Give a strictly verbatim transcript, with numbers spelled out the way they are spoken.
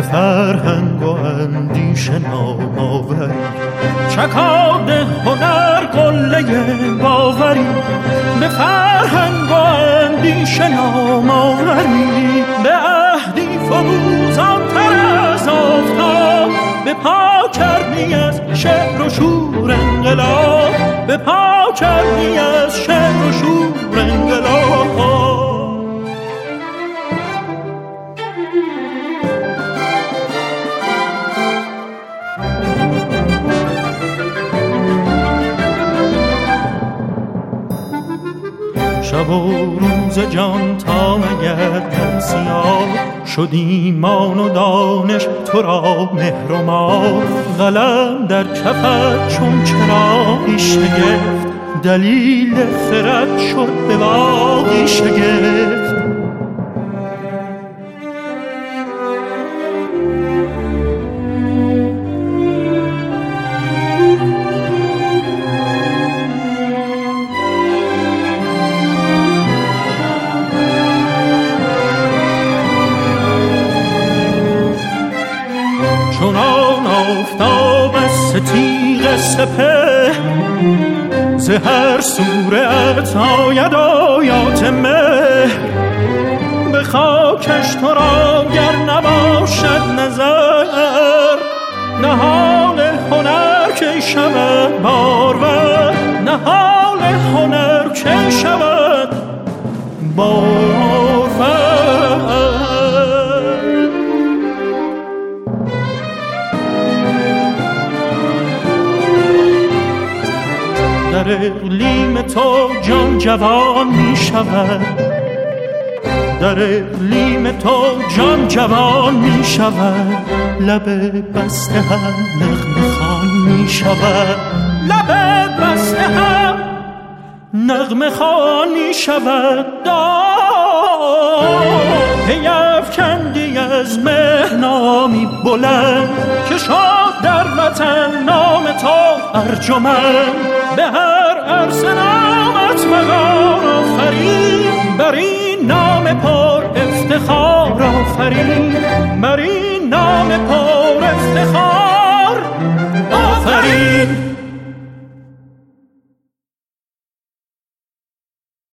فرهنگ و اندیشه نام آوری، چکاد هنر قله باوری، به فرهنگ و اندیشه نام آوری، به عهدی فروزان‌تر از آفتاب، به پا کردی از شعر و شور انقلاب، به پا کردی از شعر و شور انقلاب. شب و روز جان تا نگردد سیاه، شد ایمان و دانش تو را مهر و ماه، قلم در کفت چون چراغی شگفت، دلیل خرد شد به باغی شگفت. چونان آفتاب از تیغ سپه، ز هر صورت آید آیات مهر، به خاکش تو را گر نباشد نظر، نهال هنر کی شود بارور، نهال هنر کی شود بارور. در اقلیم تو جان جوان می شود، در اقلیم تو جان جوان می شود، لب بسته هم نغمه خوان می شود، لب بسته هم نغمه خوان می شود. پیفکندی از مه نامی بلند، که شد در وطن نام تو ارجمند، به هر عرصه نامت وقار آفرین، بر این نام پر افتخار آفرین، بر این نام پر